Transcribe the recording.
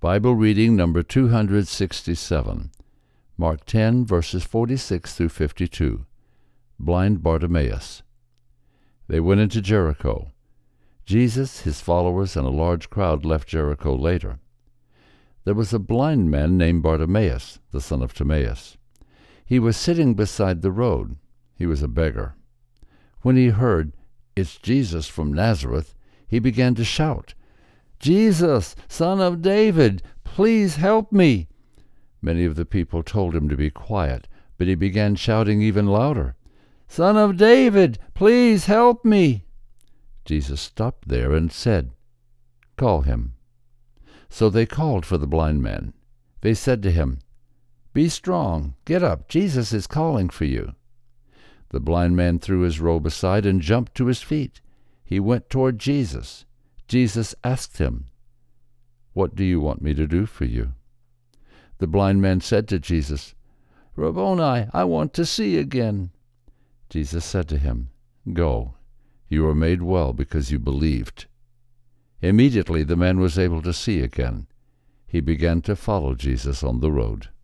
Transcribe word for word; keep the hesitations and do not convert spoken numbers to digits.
Bible reading number two hundred sixty-seven, Mark ten, verses forty-six through fifty-two. Blind Bartimaeus. They went into Jericho. Jesus, his followers, and a large crowd left Jericho later. There was a blind man named Bartimaeus, the son of Timaeus. He was sitting beside the road. He was a beggar. When he heard, "It's Jesus from Nazareth," he began to shout, "Jesus, Son of David, please help me." Many of the people told him to be quiet, but he began shouting even louder, "Son of David, please help me." Jesus stopped there and said, "Call him." So they called for the blind man. They said to him, "Be strong, get up, Jesus is calling for you." The blind man threw his robe aside and jumped to his feet. He went toward Jesus. Jesus asked him, "What do you want me to do for you?" The blind man said to Jesus, "Rabboni, I want to see again." Jesus said to him, "Go, you are made well because you believed." Immediately the man was able to see again. He began to follow Jesus on the road.